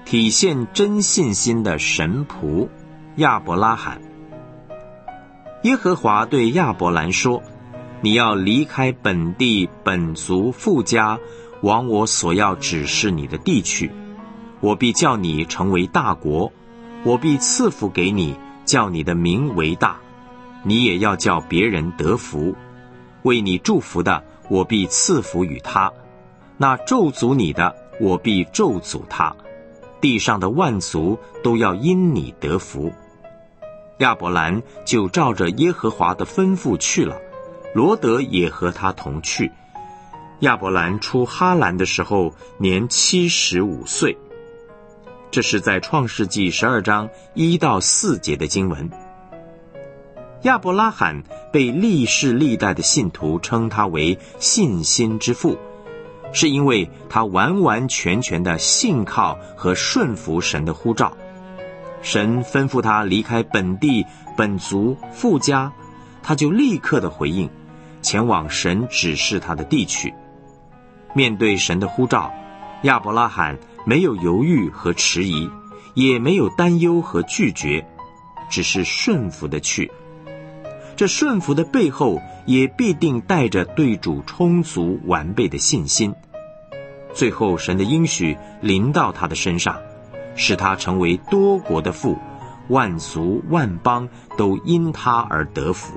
体现真信心的神仆亚伯拉罕。耶和华对亚伯兰说：你要离开本地本族父家，往我所要指示你的地去。我必叫你成为大国，我必赐福给你，叫你的名为大，你也要叫别人得福。为你祝福的，我必赐福与他；那咒诅你的，我必咒诅他。地上的万族都要因你得福。亚伯兰就照着耶和华的吩咐去了，罗得也和他同去。亚伯兰出哈兰的时候年75岁。这是在创世纪12章1到4节的经文。亚伯拉罕被历世历代的信徒称他为信心之父，是因为他完完全全的信靠和顺服神的呼召。神吩咐他离开本地本族父家，他就立刻的回应，前往神指示他的地去。面对神的呼召，亚伯拉罕没有犹豫和迟疑，也没有担忧和拒绝，只是顺服的去。这顺服的背后也必定带着对主充足完备的信心。最后神的应许临到他的身上，使他成为多国的父，万族万邦都因他而得福。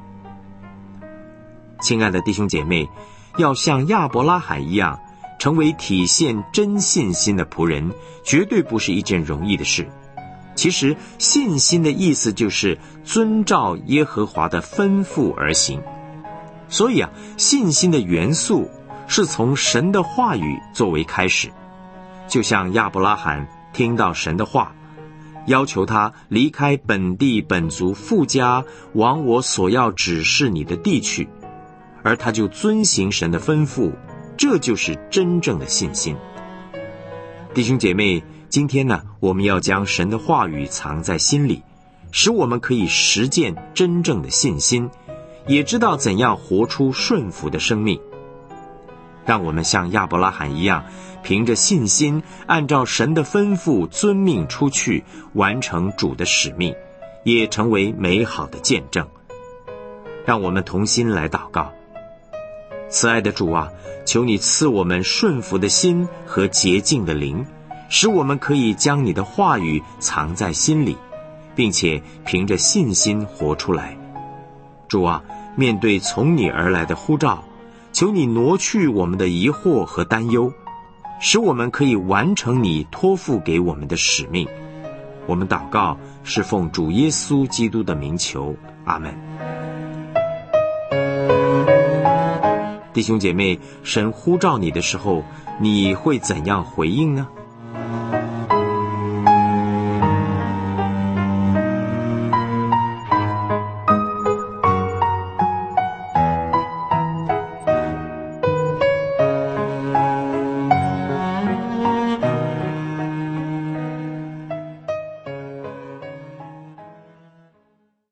亲爱的弟兄姐妹，要像亚伯拉罕一样成为体现真信心的仆人，绝对不是一件容易的事。其实信心的意思就是遵照耶和华的吩咐而行。所以信心的元素是从神的话语作为开始。就像亚伯拉罕听到神的话，要求他离开本地本族父家，往我所要指示你的地去，而他就遵行神的吩咐，这就是真正的信心。弟兄姐妹，今天我们要将神的话语藏在心里，使我们可以实践真正的信心，也知道怎样活出顺服的生命。让我们像亚伯拉罕一样，凭着信心，按照神的吩咐遵命出去，完成主的使命，也成为美好的见证。让我们同心来祷告。慈爱的主啊，求你赐我们顺服的心和洁净的灵，使我们可以将你的话语藏在心里，并且凭着信心活出来。主啊，面对从你而来的呼召，求你挪去我们的疑惑和担忧，使我们可以完成你托付给我们的使命。我们祷告是奉主耶稣基督的名求，阿们。弟兄姐妹，神呼召你的时候，你会怎样回应呢？